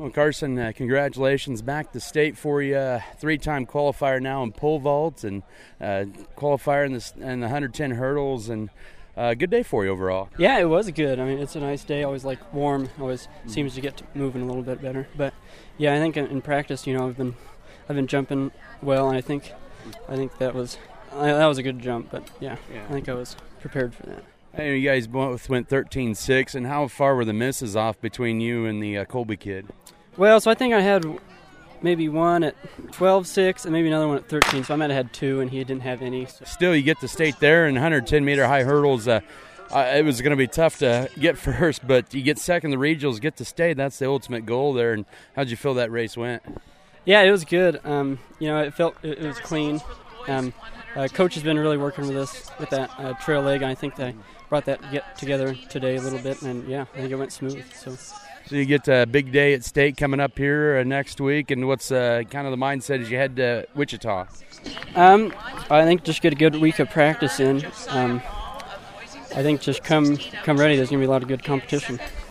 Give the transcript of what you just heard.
Well, Carson, congratulations back to state for you. Three-time qualifier now in pole vault and qualifier in the 110 hurdles, and good day for you overall. Yeah, it was good. I mean, it's a nice day. Always like warm. Always seems to get moving a little bit better. But yeah, I think in practice, I've been jumping well, and I think that was a good jump. But yeah, I think I was prepared for that. Hey, you guys both went 13.6, and how far were the misses off between you and the Colby kid? Well, so I think I had maybe one at 12.6 and maybe another one at 13, so I might have had two, and he didn't have any. So. Still, you get to state there in 110-meter high hurdles. It was going to be tough to get first, but you get second in the regionals, get to state. That's the ultimate goal there. And how'd you feel that race went? Yeah, it was good. It was clean. Coach has been really working with us with that trail leg, and I think they brought that together today a little bit, and yeah, I think it went smooth. So you get a big day at state coming up here next week, and what's kind of the mindset as you head to Wichita? I think just get a good week of practice in. I think just come ready. There's going to be a lot of good competition.